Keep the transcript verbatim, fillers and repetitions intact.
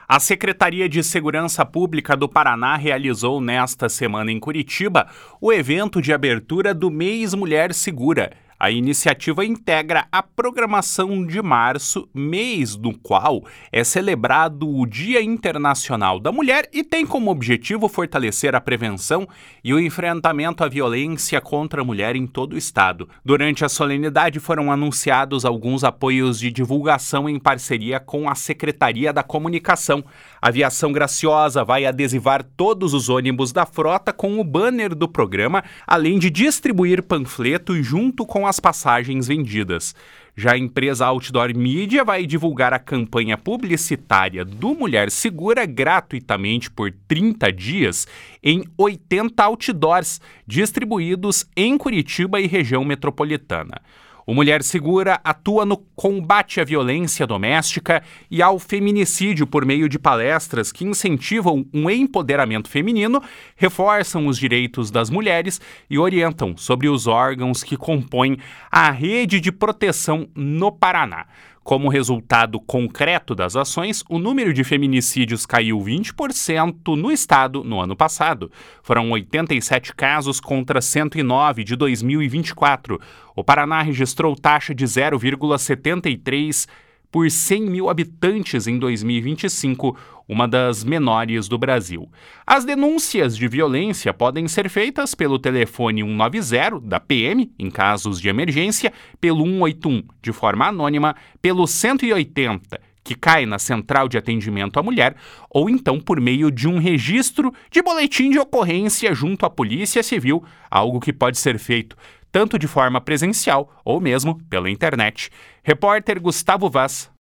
A Secretaria de Segurança Pública do Paraná realizou nesta semana em Curitiba o evento de abertura do Mês Mulher Segura. A iniciativa integra a programação de março, mês no qual é celebrado o Dia Internacional da Mulher e tem como objetivo fortalecer a prevenção e o enfrentamento à violência contra a mulher em todo o estado. Durante a solenidade foram anunciados alguns apoios de divulgação em parceria com a Secretaria da Comunicação. A Aviação Graciosa vai adesivar todos os ônibus da frota com o banner do programa, além de distribuir panfletos junto com a as passagens vendidas. Já a empresa Outdoor Media vai divulgar a campanha publicitária do Mulher Segura gratuitamente por trinta dias em oitenta outdoors distribuídos em Curitiba e região metropolitana. O Mulher Segura atua no combate à violência doméstica e ao feminicídio por meio de palestras que incentivam um empoderamento feminino, reforçam os direitos das mulheres e orientam sobre os órgãos que compõem a rede de proteção no Paraná. Como resultado concreto das ações, o número de feminicídios caiu vinte por cento no estado no ano passado. Foram oitenta e sete casos contra cento e nove de dois mil e vinte e quatro. O Paraná registrou taxa de zero vírgula setenta e três por cem mil habitantes em dois mil e vinte e cinco, uma das menores do Brasil. As denúncias de violência podem ser feitas pelo telefone cento e noventa da P M, em casos de emergência, pelo cento e oitenta e um, de forma anônima, pelo cento e oitenta, que cai na Central de Atendimento à Mulher, ou então por meio de um registro de boletim de ocorrência junto à Polícia Civil, algo que pode ser feito tanto de forma presencial ou mesmo pela internet. Repórter Gustavo Vaz.